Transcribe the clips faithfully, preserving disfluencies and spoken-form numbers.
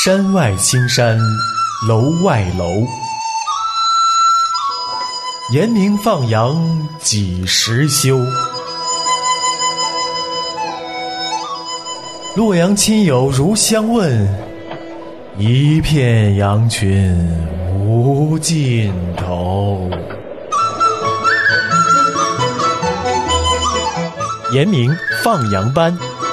山外青山楼外楼，严明放羊几时休？洛阳亲友如相问，一片羊群无尽头。严明放羊班。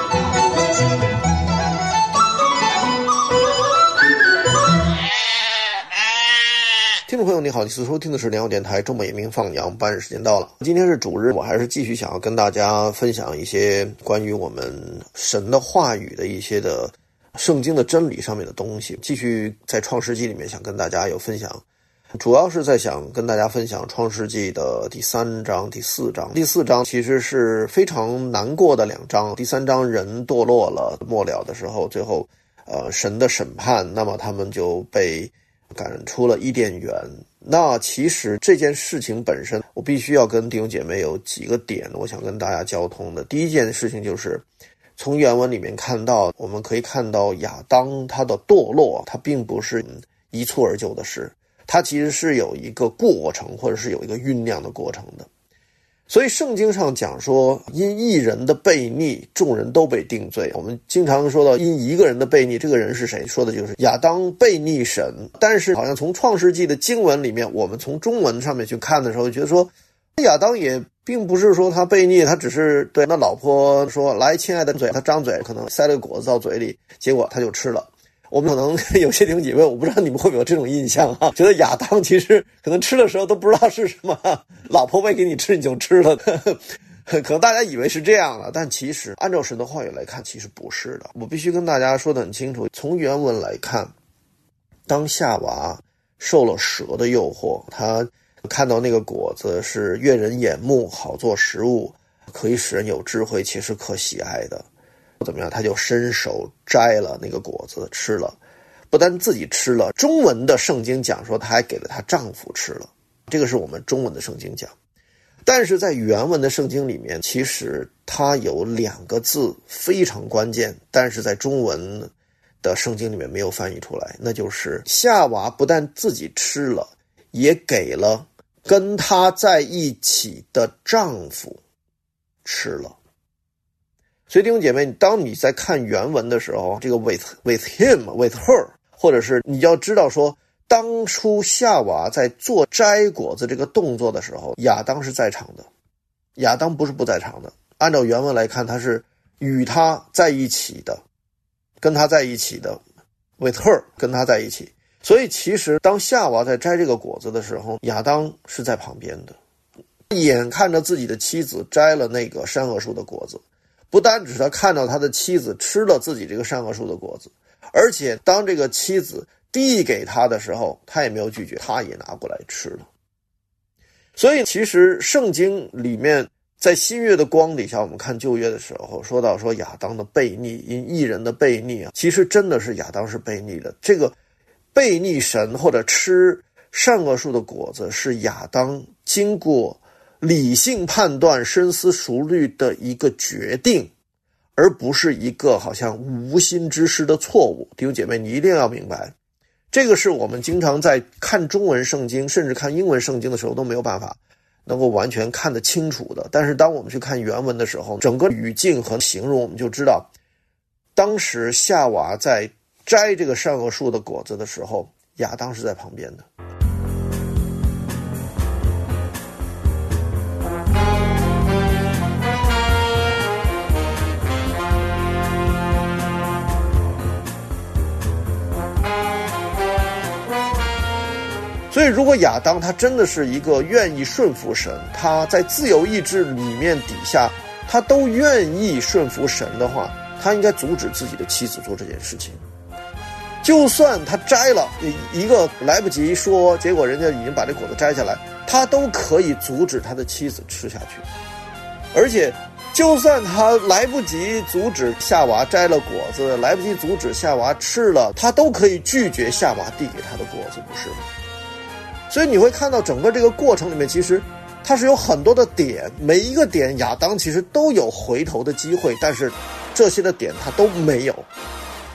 听众朋友你好，你收听的是联合电台周末严明放羊班，时间到了。今天是主日，我还是继续想要跟大家分享一些关于我们神的话语的一些的圣经的真理上面的东西，继续在创世纪里面想跟大家有分享，主要是在想跟大家分享创世纪的第三章第四章。第四章其实是非常难过的两章，第三章人堕落了，末了的时候最后呃神的审判，那么他们就被赶出了伊甸园。那其实这件事情本身，我必须要跟弟兄姐妹有几个点我想跟大家交通的。第一件事情就是从原文里面看到，我们可以看到亚当他的堕落，他并不是一蹴而就的事，他其实是有一个过程，或者是有一个酝酿的过程的。所以圣经上讲说，因一人的悖逆，众人都被定罪。我们经常说到因一个人的悖逆，这个人是谁？说的就是亚当悖逆神。但是好像从创世纪的经文里面，我们从中文上面去看的时候，觉得说亚当也并不是说他悖逆，他只是对那老婆说来亲爱的嘴，他张嘴可能塞了个果子到嘴里，结果他就吃了。我们可能有些弟兄姐妹，我不知道你们会不会有这种印象啊，觉得亚当其实可能吃的时候都不知道是什么，老婆喂给你吃你就吃了，可能大家以为是这样的，但其实按照神的话语来看，其实不是的。我必须跟大家说得很清楚，从原文来看，当夏娃受了蛇的诱惑，他看到那个果子是悦人眼目，好做食物，可以使人有智慧，且是可喜爱的，怎么样，他就伸手摘了那个果子吃了。不但自己吃了，中文的圣经讲说他还给了她丈夫吃了，这个是我们中文的圣经讲。但是在原文的圣经里面，其实它有两个字非常关键，但是在中文的圣经里面没有翻译出来，那就是夏娃不但自己吃了，也给了跟她在一起的丈夫吃了。所以弟兄姐妹，当你在看原文的时候，这个 with with him with her， 或者是你要知道说，当初夏娃在做摘果子这个动作的时候，亚当是在场的，亚当不是不在场的。按照原文来看，他是与他在一起的，跟他在一起的 with her， 跟他在一起。所以其实当夏娃在摘这个果子的时候，亚当是在旁边的，眼看着自己的妻子摘了那个善恶树的果子，不单只是他看到他的妻子吃了自己这个善恶树的果子，而且当这个妻子递给他的时候，他也没有拒绝，他也拿过来吃了。所以其实圣经里面在新约的光底下，我们看旧约的时候说到说亚当的悖逆，因一人的悖逆啊，其实真的是亚当是悖逆的。这个悖逆神或者吃善恶树的果子，是亚当经过理性判断深思熟虑的一个决定，而不是一个好像无心之失的错误。弟兄姐妹，你一定要明白，这个是我们经常在看中文圣经甚至看英文圣经的时候都没有办法能够完全看得清楚的。但是当我们去看原文的时候，整个语境和形容我们就知道，当时夏娃在摘这个善恶树的果子的时候，亚当是在旁边的。所以如果亚当他真的是一个愿意顺服神，他在自由意志里面底下他都愿意顺服神的话，他应该阻止自己的妻子做这件事情。就算他摘了一个来不及说，结果人家已经把这果子摘下来，他都可以阻止他的妻子吃下去。而且就算他来不及阻止夏娃摘了果子，来不及阻止夏娃吃了，他都可以拒绝夏娃递给他的果子，不是吗？所以你会看到整个这个过程里面，其实它是有很多的点，每一个点亚当其实都有回头的机会，但是这些的点他都没有。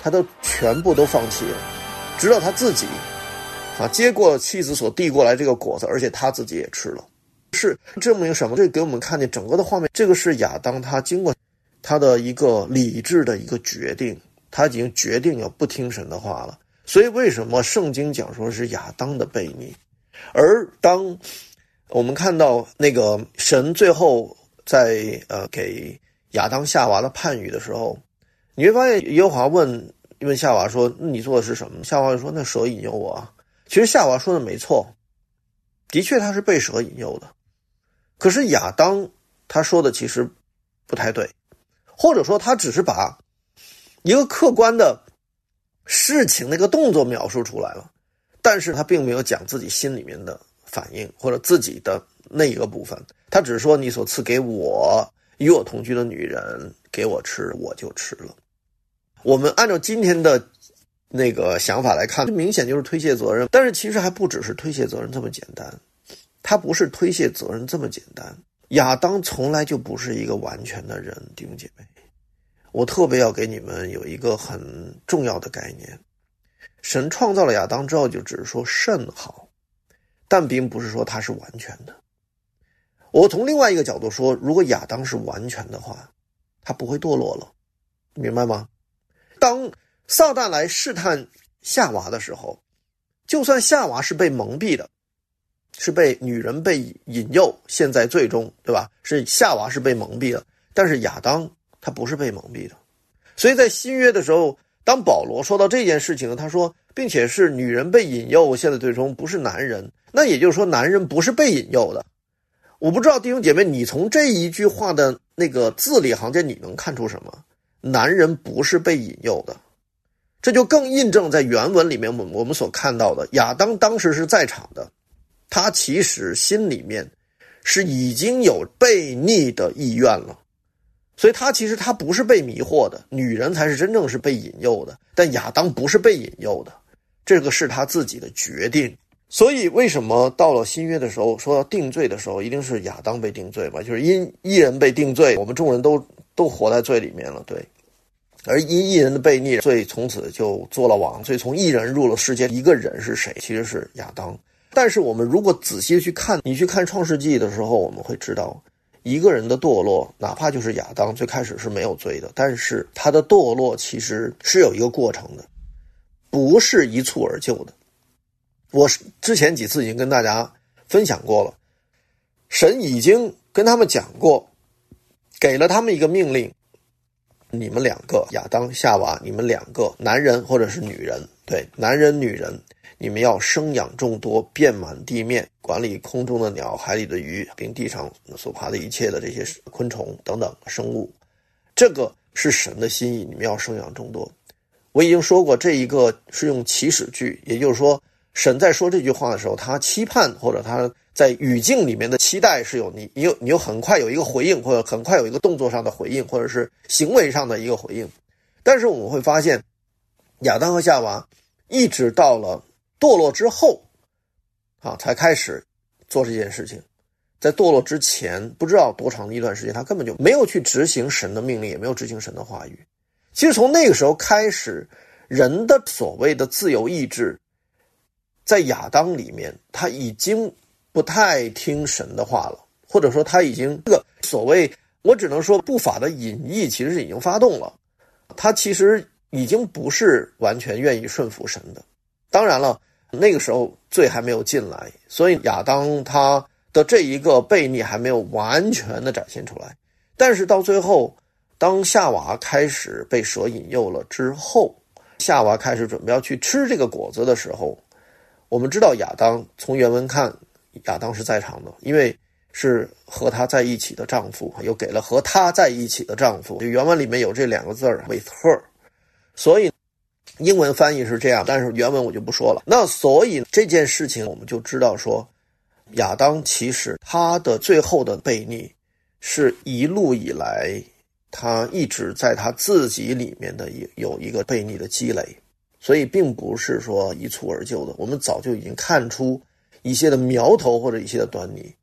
他都全部都放弃了，直到他自己啊接过妻子所递过来这个果子，而且他自己也吃了。是证明什么？这给我们看见整个的画面，这个是亚当他经过他的一个理智的一个决定，他已经决定要不听神的话了。所以为什么圣经讲说是亚当的悖逆？而当我们看到那个神最后在呃给亚当夏娃的判语的时候，你会发现耶和华问问夏娃说你做的是什么？夏娃就说那蛇引诱我啊。其实夏娃说的没错，的确他是被蛇引诱的，可是亚当他说的其实不太对，或者说他只是把一个客观的事情那个动作描述出来了，但是他并没有讲自己心里面的反应或者自己的那一个部分，他只是说你所赐给我与我同居的女人给我吃，我就吃了。我们按照今天的那个想法来看，明显就是推卸责任，但是其实还不只是推卸责任这么简单，他不是推卸责任这么简单。亚当从来就不是一个完全的人，弟兄姐妹，我特别要给你们有一个很重要的概念，神创造了亚当之后就只是说甚好，但并不是说他是完全的。我从另外一个角度说，如果亚当是完全的话，他不会堕落了，明白吗？当撒旦来试探夏娃的时候，就算夏娃是被蒙蔽的，是被女人被引诱，现在最终对吧，是夏娃是被蒙蔽的，但是亚当他不是被蒙蔽的。所以在新约的时候，当保罗说到这件事情，他说并且是女人被引诱，现在最终不是男人，那也就是说男人不是被引诱的。我不知道弟兄姐妹，你从这一句话的那个字里行间你能看出什么？男人不是被引诱的，这就更印证在原文里面我们我们所看到的，亚当当时是在场的，他其实心里面是已经有悖逆的意愿了，所以他其实他不是被迷惑的，女人才是真正是被引诱的，但亚当不是被引诱的，这个是他自己的决定。所以为什么到了新约的时候说到定罪的时候，一定是亚当被定罪嘛？就是因一人被定罪，我们众人都都活在罪里面了，对。而因一人的悖逆，所以从此就做了王，所以从一人入了世界，一个人是谁？其实是亚当。但是我们如果仔细去看，你去看创世纪的时候，我们会知道一个人的堕落，哪怕就是亚当最开始是没有罪的，但是他的堕落其实是有一个过程的，不是一蹴而就的。我之前几次已经跟大家分享过了，神已经跟他们讲过，给了他们一个命令，你们两个亚当夏娃，你们两个男人或者是女人，对，男人女人，你们要生养众多，遍满地面，管理空中的鸟，海里的鱼，并地上所爬的一切的这些昆虫等等生物，这个是神的心意，你们要生养众多。我已经说过，这一个是用祈使句，也就是说神在说这句话的时候，他期盼或者他在语境里面的期待是有你你有你有很快有一个回应，或者很快有一个动作上的回应，或者是行为上的一个回应。但是我们会发现亚当和夏娃一直到了堕落之后啊，才开始做这件事情。在堕落之前不知道多长的一段时间，他根本就没有去执行神的命令，也没有执行神的话语。其实从那个时候开始，人的所谓的自由意志在亚当里面他已经不太听神的话了，或者说他已经这个所谓我只能说不法的隐意其实是已经发动了，他其实已经不是完全愿意顺服神的。当然了，那个时候罪还没有进来，所以亚当他的这一个悖逆还没有完全的展现出来。但是到最后，当夏娃开始被蛇引诱了之后，夏娃开始准备要去吃这个果子的时候，我们知道亚当从原文看，亚当是在场的，因为是和他在一起的丈夫，又给了和他在一起的丈夫，原文里面有这两个字 with her， 所以英文翻译是这样，但是原文我就不说了。那所以这件事情我们就知道说，亚当其实他的最后的悖逆是一路以来他一直在他自己里面的有一个悖逆的积累，所以并不是说一蹴而就的，我们早就已经看出一些的苗头或者一些的端倪。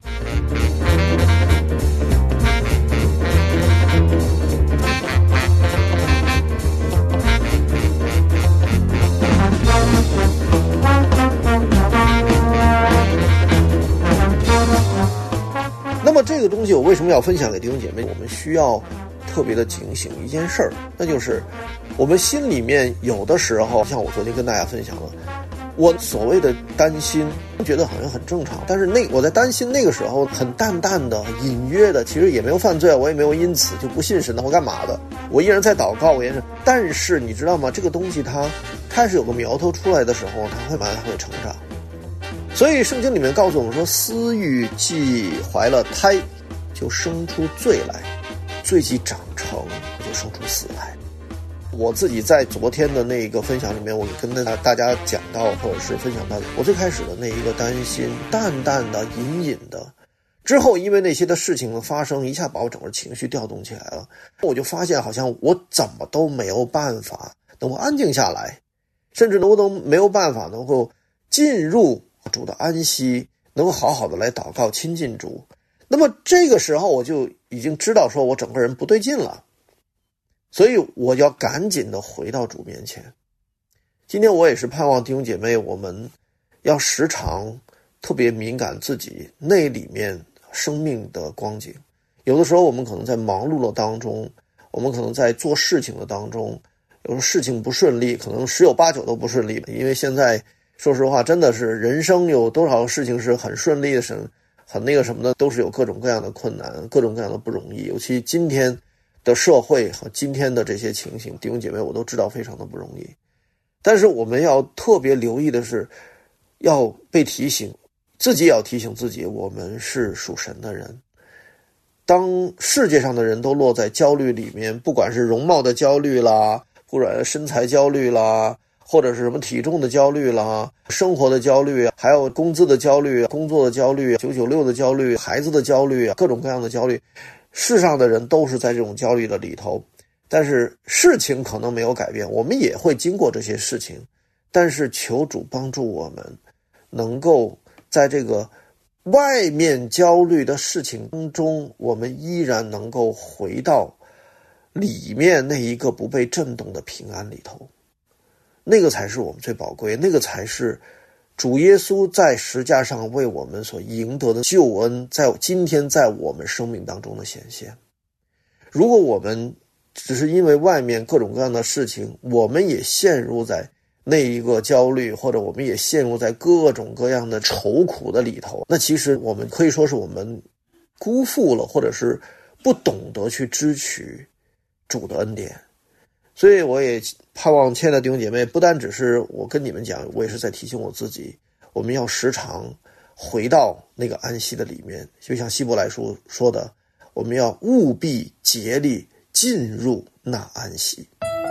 那么这个东西我为什么要分享给弟兄姐妹？我们需要特别的警醒一件事儿，那就是我们心里面有的时候，像我昨天跟大家分享的，我所谓的担心觉得好像很正常，但是那我在担心那个时候很淡淡的隐约的，其实也没有犯罪，我也没有因此就不信神的或干嘛的，我依然在祷告，我也是。但是你知道吗，这个东西它开始有个苗头出来的时候，它会慢慢会成长。所以圣经里面告诉我们说，私欲既怀了胎，就生出罪来，罪既长成，就生出死来。我自己在昨天的那个分享里面，我跟大家讲到，或者是分享到我最开始的那一个担心，淡淡的隐隐的，之后因为那些的事情的发生，一下把我整个情绪调动起来了，我就发现好像我怎么都没有办法能够安静下来，甚至能够都没有办法能够进入主的安息，能够好好的来祷告亲近主。那么这个时候我就已经知道说我整个人不对劲了，所以我要赶紧的回到主面前。今天我也是盼望弟兄姐妹，我们要时常特别敏感自己内里面生命的光景。有的时候我们可能在忙碌的当中，我们可能在做事情的当中，有时候事情不顺利，可能十有八九都不顺利，因为现在说实话真的是人生有多少事情是很顺利的，很那个什么的，都是有各种各样的困难，各种各样的不容易。尤其今天的社会和今天的这些情形，弟兄姐妹我都知道非常的不容易。但是我们要特别留意的是，要被提醒，自己也要提醒自己，我们是属神的人。当世界上的人都落在焦虑里面，不管是容貌的焦虑啦，或者身材焦虑啦，或者是什么体重的焦虑啦，生活的焦虑，还有工资的焦虑，工作的焦虑，九九六的焦虑，孩子的焦虑，各种各样的焦虑，世上的人都是在这种焦虑的里头。但是事情可能没有改变，我们也会经过这些事情，但是求主帮助我们能够在这个外面焦虑的事情当中，我们依然能够回到里面那一个不被震动的平安里头。那个才是我们最宝贵，那个才是主耶稣在十架上为我们所赢得的救恩，在今天在我们生命当中的显现。如果我们只是因为外面各种各样的事情，我们也陷入在那一个焦虑，或者我们也陷入在各种各样的愁苦的里头，那其实我们可以说是我们辜负了，或者是不懂得去支取主的恩典。所以我也盼望亲爱的弟兄姐妹，不单只是我跟你们讲，我也是在提醒我自己，我们要时常回到那个安息的里面。就像希伯来书说的，我们要务必竭力进入那安息。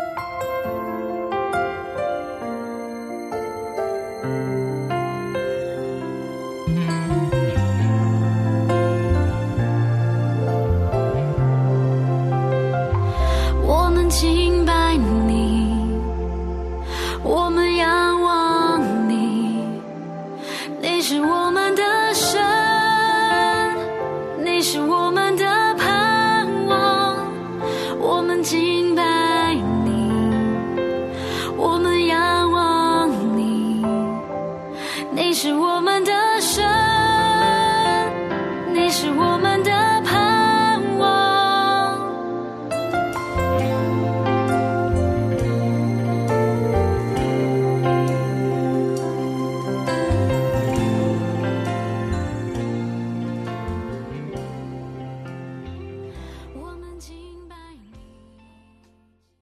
我们敬拜你，我们仰望你，你是我们的神，你是我们的盼望。我们敬拜你，我们仰望你，你是我们的神，你是我们的